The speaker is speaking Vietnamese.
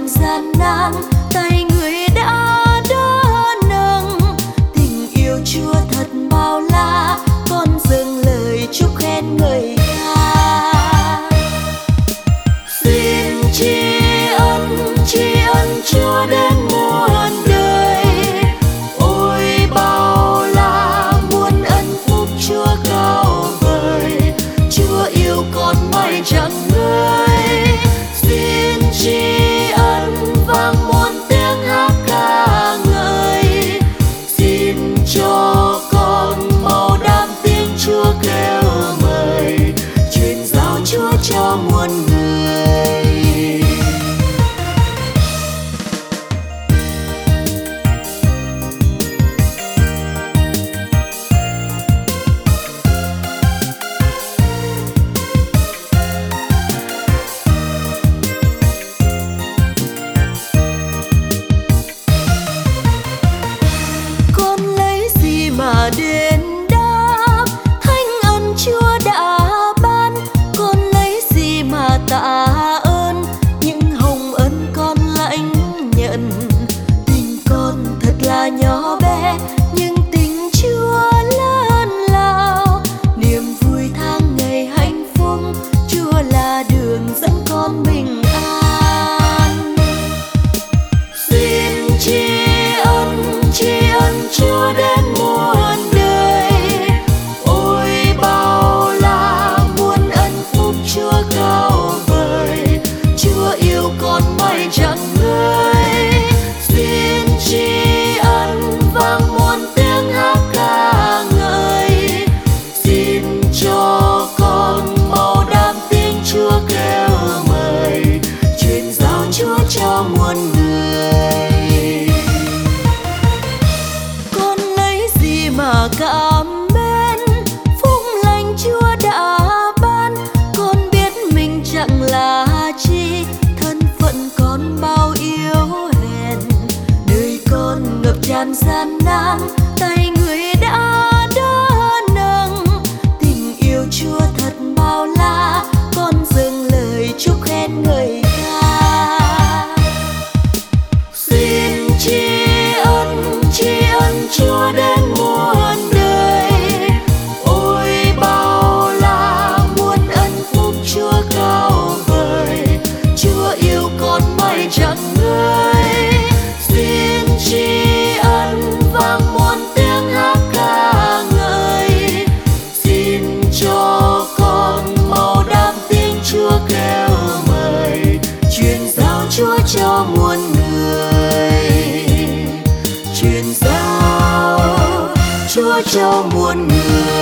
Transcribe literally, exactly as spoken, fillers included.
tràn gian nan, tay người đã đỡ nâng. Tình yêu Chúa thật bao la, con dâng lời chúc khen ngợi ca. Xin tri ân, tri ân Chúa đến muôn đời. Ôi bao la muôn ân phúc Chúa cao vời, Chúa yêu con mãi chẳng ngơi. Xin tri ân vang muôn tiếng hát ca ngợi, xin cho con mau đam tiếng Chúa kêu mời, truyền giao Chúa cho muôn người. Đến đáp thánh ân Chúa đã ban, con lấy gì mà tạ ơn những hồng ân con lãnh nhận. Tình con thật là nhỏ bé nhưng tình Chúa lớn lao, niềm vui tháng ngày hạnh phúc Chúa là đường dẫn con bình an. Xin tri ân, tri ân Chúa đến muôn đời. Ôi bao la muôn ân phúc Chúa cao vời, Chúa yêu con mãi chẳng ngơi. Xin tri ân vang muôn tiếng hát ca ngợi, xin cho con mau đam tiếng Chúa kêu mời, truyền giao Chúa cho muôn người. Mà cảm mến phúc lành Chúa đã ban, con biết mình chẳng là chi, thân phận con bao yếu hèn. Đời con ngập tràn gian nan, tay người đã đỡ nâng. Tình yêu Chúa thật bao la, con dâng lời chúc khen ngợi ca. Xin tri ân, tri ân Chúa đến muôn đời. Ôi bao la muôn ân phúc Chúa cao vời, Chúa yêu con mãi chẳng ngơi. Xin tri ân vang muôn tiếng hát ca ngợi, xin cho con mau đam tiếng Chúa kêu mời, truyền giao Chúa cho muôn người, truyền giao Chúa cho muôn người.